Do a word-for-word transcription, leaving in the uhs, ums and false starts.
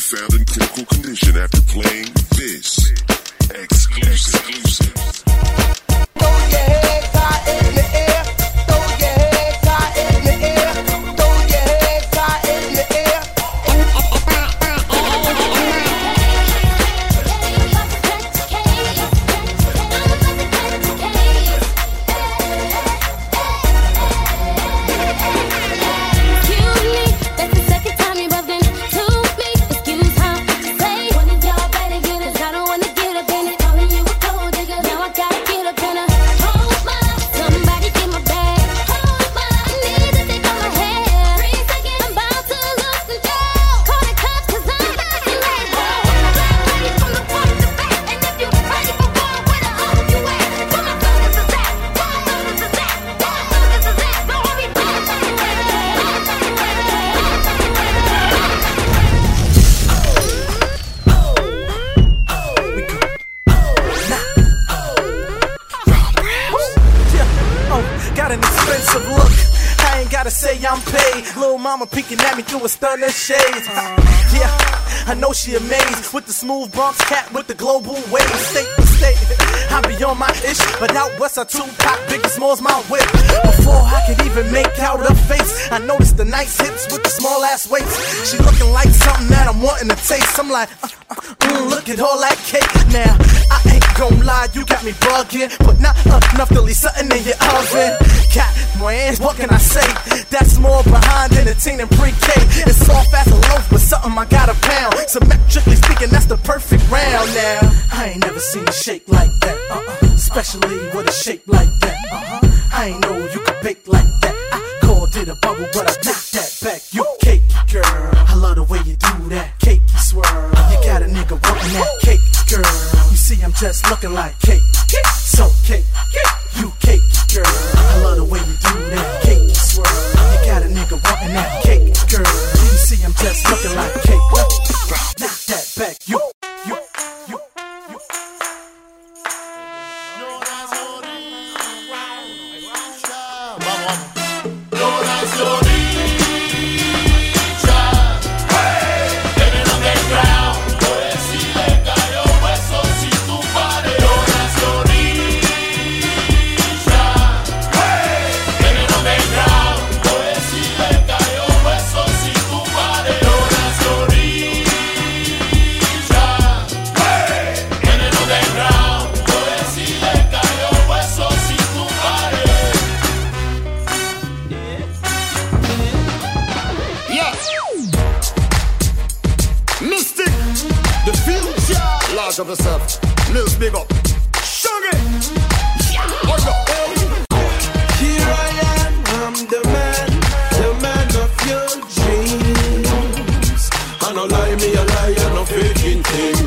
found in critical condition after playing this. Exclusive. Throw your hands high in the air. Throw your hands high in the air. Throw your hands high in the air. I'm paid. Little mama peeking at me through a stunner shades. Yeah, I know she amazed with the smooth Bronx cat with the global wave. State to state, I be on my ish, but out west I Tupac, Biggie Smalls my whip. Before I could even make out her face, I noticed the nice hips with the small ass waist. She looking like something that I'm wanting to taste. I'm like, uh, uh, mm, look at all that cake. Now I ain't gon' lie, you got me bugging, but not uh, enough to leave something in your oven. Cat, man, what can I say? That's more behind than a teen in pre-K. It's soft as a loaf, but something I got a pound. Symmetrically speaking, that's the perfect round. Now I ain't never seen a shape like that, uh-uh. Especially with a shape like that, uh-huh. I ain't know you could bake like that. I called it a bubble, but I knocked that back. You cake, girl, I love the way you do that. Cake, you swirl, you got a nigga wanting that cake, girl. You see, I'm just looking like cake, so cake, you cake, girl. I love the way you do that. Cake, you swirl, you got a nigga wanting that cake, girl. You see, I'm just looking like cake. Knock that back, you, you, you, you. Of yourself, Mills big up, Shuggy. Hold up. Here I am, I'm the man, the man of your dreams. I no lie, me a lie, I no faking things.